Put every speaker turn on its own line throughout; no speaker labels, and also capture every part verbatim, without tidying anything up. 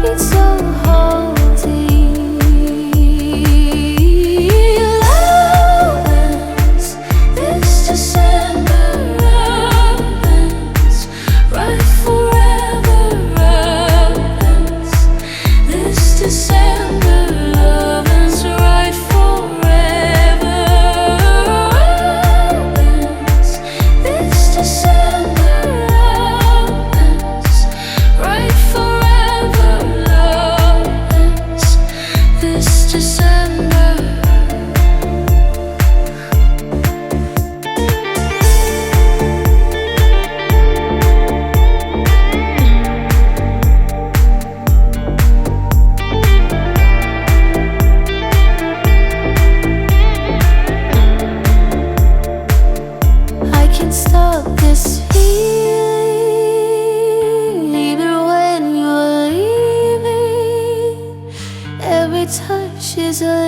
touch is a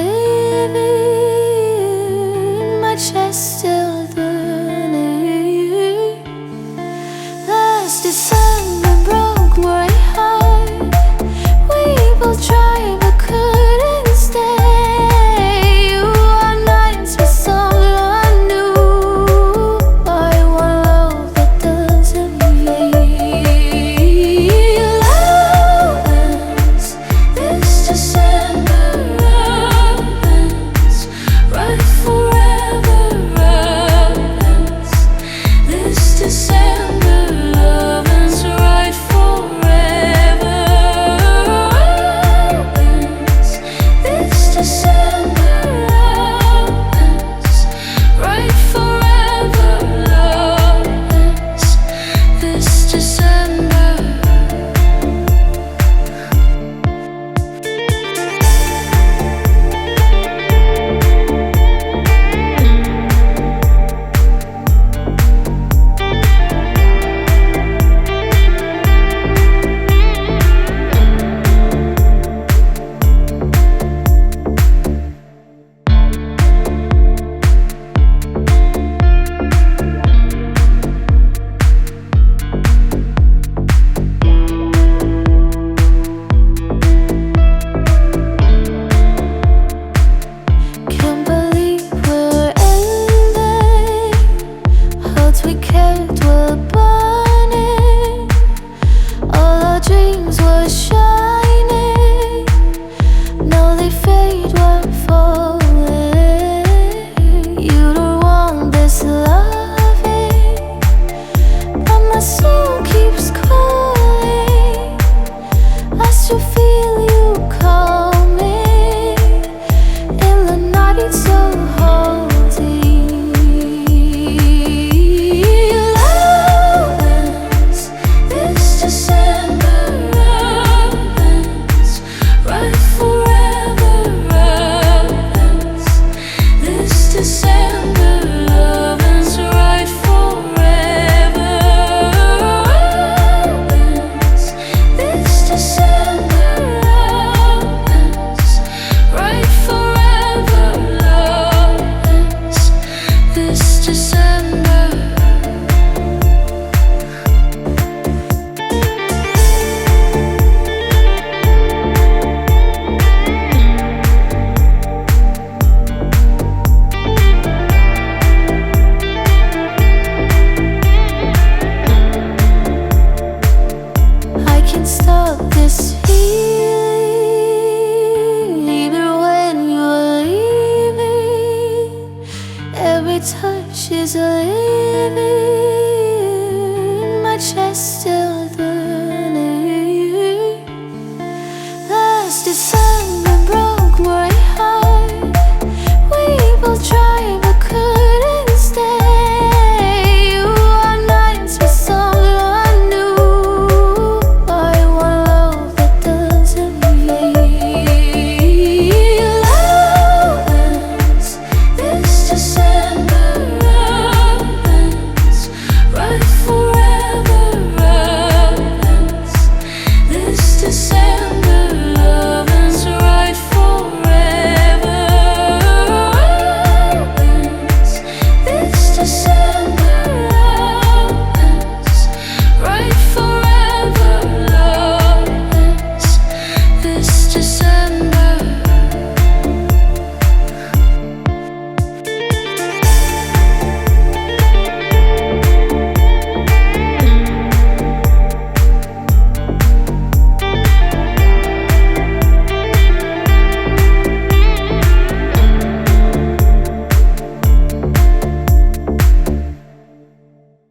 living, my chest still burning. Last December broke my heart. We both tried but couldn't stay. You are nice with someone new. I want love that doesn't fade. Love ends this December. We kept were burning, all our dreams were shining. Now they fade when falling. You don't want this loving, but my soul keeps calling. I still feel you coming in the night. It's so hard. Stop this feeling, even when you're leaving. Every touch is a living, my chest still burning. Last December